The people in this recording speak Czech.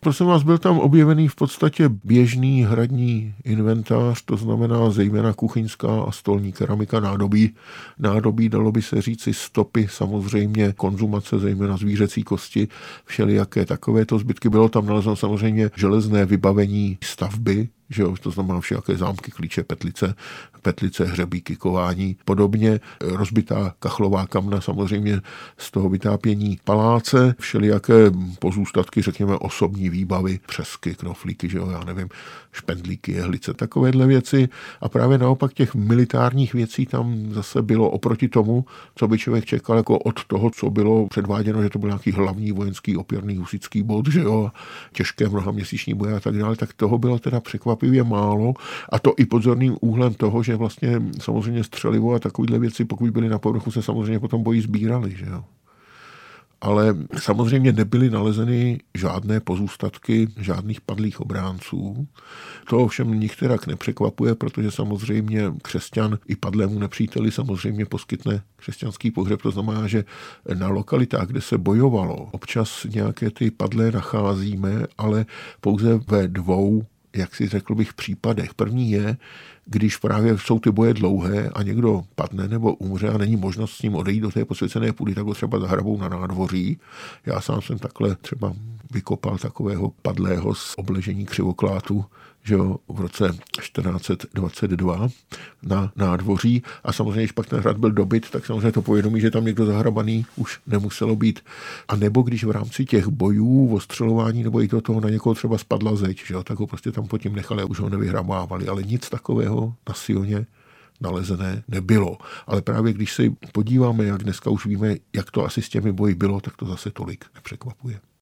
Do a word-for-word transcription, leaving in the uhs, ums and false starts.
Prosím vás, byl tam objevený v podstatě běžný hradní inventář, to znamená zejména kuchyňská a stolní keramika, nádobí. Nádobí, dalo by se říci, stopy, samozřejmě konzumace, zejména zvířecí kosti, všelijaké takovéto zbytky. Bylo tam nalezeno samozřejmě železné vybavení stavby, že jo, to znamená všelijaké zámky, klíče, petlice, petlice, hřebíky, kování, podobně. Rozbitá kachlová kamna, samozřejmě z toho vytápění paláce, všelijaké pozůstatky, řekněme, osobní výbavy, přesky, knoflíky, že jo, já nevím, špendlíky, jehlice, takovéhle věci. A právě naopak těch militárních věcí tam zase bylo oproti tomu, co by člověk čekal jako od toho, co bylo předváděno, že to byl nějaký hlavní vojenský opěrný husický bod, že jo, těžké mnohaměsíční boje a tak dále, tak toho bylo teda překvapivě málo, a to i pod zorným úhlem toho, že vlastně samozřejmě střelivo a takovýhle věci, pokud byly na povrchu, se samozřejmě potom boji sbírali, že jo. Ale samozřejmě nebyly nalezeny žádné pozůstatky žádných padlých obránců. To ovšem nikterak nepřekvapuje, protože samozřejmě křesťan i padlému nepříteli samozřejmě poskytne křesťanský pohřeb. To znamená, že na lokalitách, kde se bojovalo, občas nějaké ty padlé nacházíme, ale pouze ve dvou, jak si řekl bych, případech. První je, když právě jsou ty boje dlouhé a někdo padne nebo umře a není možnost s ním odejít do té posvěcené půdy, tak ho třeba zahrabou na nádvoří. Já sám jsem takhle třeba vykopal takového padlého z obležení Křivoklátu, že jo, v roce čtrnáct set dvacet dva na nádvoří, a samozřejmě, když pak ten hrad byl dobyt, tak samozřejmě to povědomí, že tam někdo zahrabaný už nemuselo být. A nebo když v rámci těch bojů, ostřelování nebo i to toho na někoho třeba spadla zeď, že jo, tak ho prostě tam pod tím nechali a už ho nevyhrabávali, ale nic takového na Sioně nalezené nebylo. Ale právě když se podíváme, jak dneska už víme, jak to asi s těmi boji bylo, tak to zase tolik nepřekvapuje.